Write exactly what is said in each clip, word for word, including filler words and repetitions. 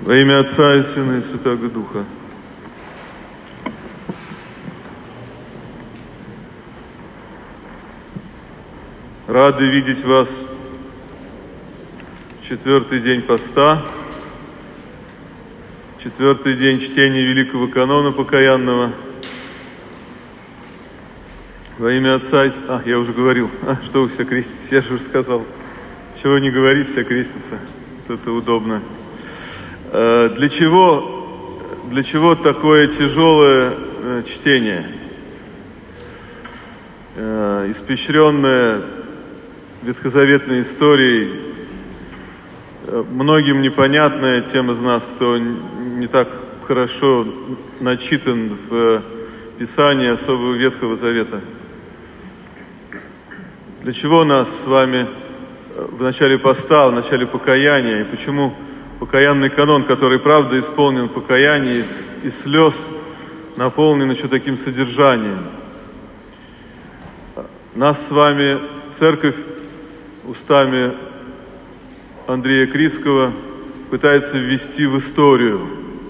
Во имя Отца и Сына и Святаго Духа. Рады видеть вас в четвертый день поста, четвертый день чтения Великого Канона Покаянного. Во имя Отца и Сына... А, я уже говорил. А, что вы все креститесь? Я же уже сказал. Чего не говори, все крестятся. Вот это удобно. Э, для чего, для чего такое тяжелое э, чтение? Э, испещренное ветхозаветной историей, э, многим непонятная тем из нас, кто не так хорошо начитан в Писании особого Ветхого Завета. Для чего нас с вами в начале поста, в начале покаяния, и почему покаянный канон, который правда исполнен покаяния и, и слез, наполнен еще таким содержанием? Нас с вами Церковь устами Андрея Крицкого пытается ввести в историю.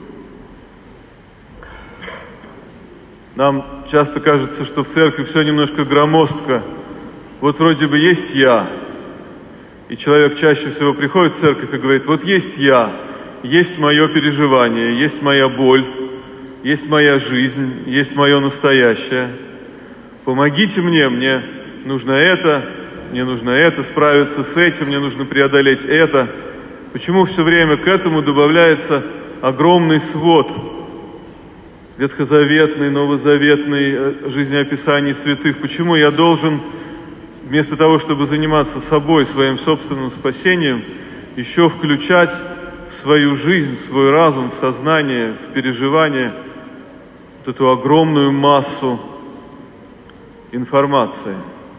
Нам часто кажется, что в Церкви все немножко громоздко. Вот вроде бы есть я, и человек чаще всего приходит в церковь и говорит: вот есть я, есть мое переживание, есть моя боль, есть моя жизнь, есть мое настоящее. Помогите мне, мне нужно это, мне нужно это, справиться с этим, мне нужно преодолеть это. Почему все время к этому добавляется огромный свод ветхозаветный, новозаветный, жизнеописаний святых? Почему я должен, вместо того, чтобы заниматься собой, своим собственным спасением, еще включать в свою жизнь, в свой разум, в сознание, в переживание вот эту огромную массу информации?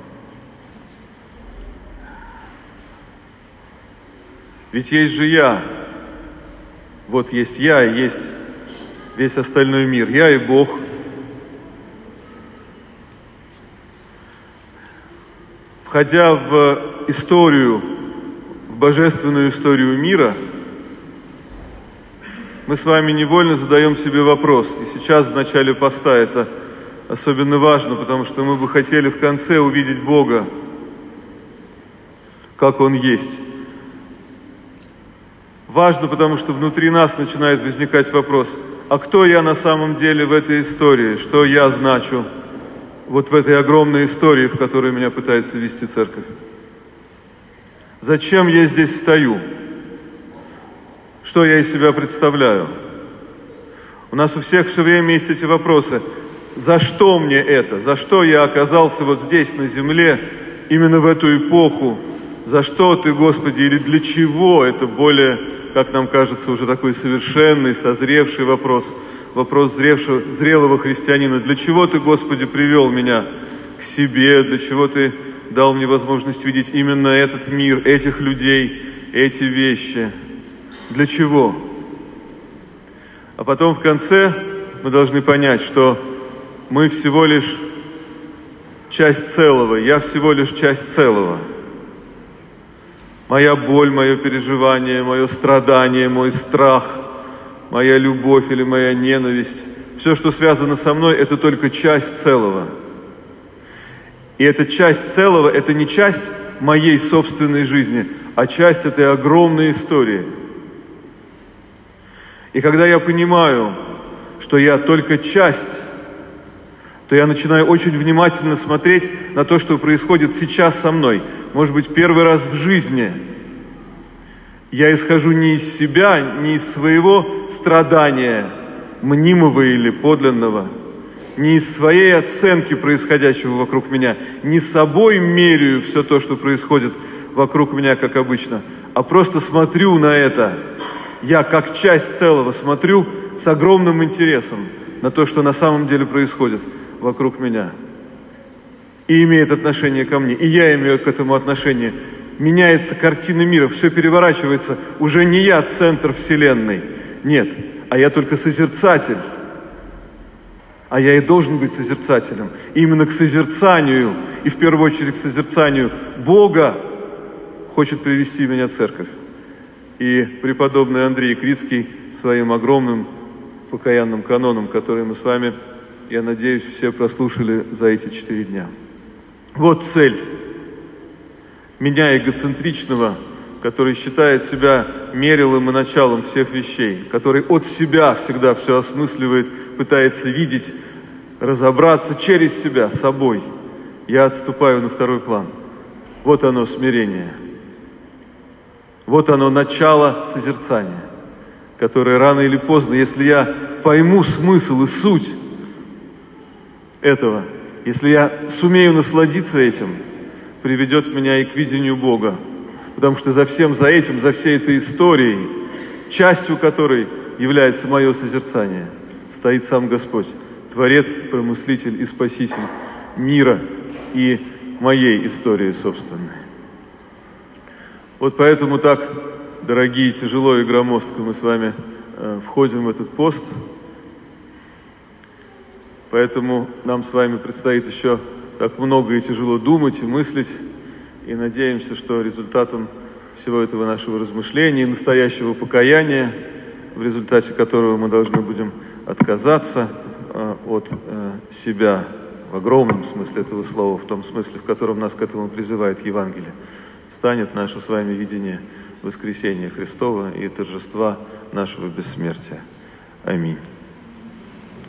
Ведь есть же я. Вот есть я, и есть весь остальной мир. Я и Бог. Входя в историю, в божественную историю мира, мы с вами невольно задаем себе вопрос. И сейчас, в начале поста, это особенно важно, потому что мы бы хотели в конце увидеть Бога, как Он есть. Важно, потому что внутри нас начинает возникать вопрос: а кто я на самом деле в этой истории? Что я значу вот в этой огромной истории, в которую меня пытается вести Церковь? Зачем я здесь стою? Что я из себя представляю? У нас у всех все время есть эти вопросы. За что мне это? За что я оказался вот здесь, на земле, именно в эту эпоху? За что Ты, Господи, или для чего? Это более, как нам кажется, уже такой совершенный, созревший вопрос. Вопрос зревшего, зрелого христианина. Для чего Ты, Господи, привел меня к себе? Для чего Ты дал мне возможность видеть именно этот мир, этих людей, эти вещи? Для чего? А потом в конце мы должны понять, что мы всего лишь часть целого. Я всего лишь часть целого. Моя боль, мое переживание, мое страдание, мой страх, моя любовь или моя ненависть, все, что связано со мной, это только часть целого. И эта часть целого, это не часть моей собственной жизни, а часть этой огромной истории. И когда я понимаю, что я только часть, то я начинаю очень внимательно смотреть на то, что происходит сейчас со мной. Может быть, первый раз в жизни я исхожу не из себя, не из своего страдания, мнимого или подлинного, не из своей оценки происходящего вокруг меня, не собой меряю все то, что происходит вокруг меня, как обычно, а просто смотрю на это. Я, как часть целого, смотрю с огромным интересом на то, что на самом деле происходит вокруг меня. И имеет отношение ко мне, и я имею к этому отношение. Меняется картина мира, все переворачивается. Уже не я центр Вселенной, нет, а я только созерцатель. А я и должен быть созерцателем. И именно к созерцанию, и в первую очередь к созерцанию Бога хочет привести меня Церковь. и преподобный Андрей Крицкий своим огромным покаянным каноном, который мы с вами, я надеюсь, все прослушали за эти четыре дня. Вот цель меня, эгоцентричного, который считает себя мерилом и началом всех вещей, который от себя всегда все осмысливает, пытается видеть, разобраться через себя, собой. Я отступаю на второй план. Вот оно смирение. Вот оно начало созерцания, которое рано или поздно, если я пойму смысл и суть этого, если я сумею насладиться этим, приведет меня и к видению Бога. Потому что за всем за этим, за всей этой историей, частью которой является мое созерцание, стоит сам Господь, Творец, Промыслитель и Спаситель мира и моей истории собственной. Вот поэтому так, дорогие, тяжело и громоздко мы с вами э, входим в этот пост. Поэтому нам с вами предстоит еще так много и тяжело думать и мыслить. И надеемся, что результатом всего этого нашего размышления и настоящего покаяния, в результате которого мы должны будем отказаться э, от э, себя в огромном смысле этого слова, в том смысле, в котором нас к этому призывает Евангелие, станет наше с вами видение воскресения Христова и торжества нашего бессмертия. Аминь.